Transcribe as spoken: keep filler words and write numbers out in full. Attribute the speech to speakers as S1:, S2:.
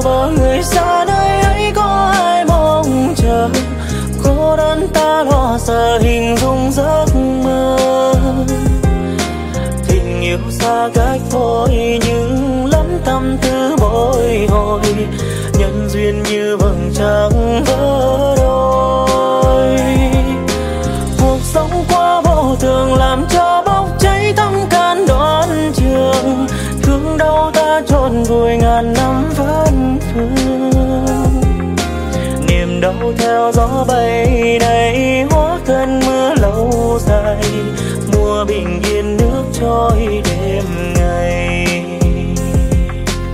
S1: bờ người xa nơi ấy có ai mong chờ, cô đơn ta lo sợ hình dung giấc mơ. Tình yêu xa cách thôi nhưng lắm tâm tư bồi hồi, nhân duyên như vầng trăng vỡ đôi. Cuộc sống quá vô thường làm cho bốc cháy thâm can đoán trường, thương đau ta chôn vùi ngàn năm vẫn vương. Niềm đau theo gió bay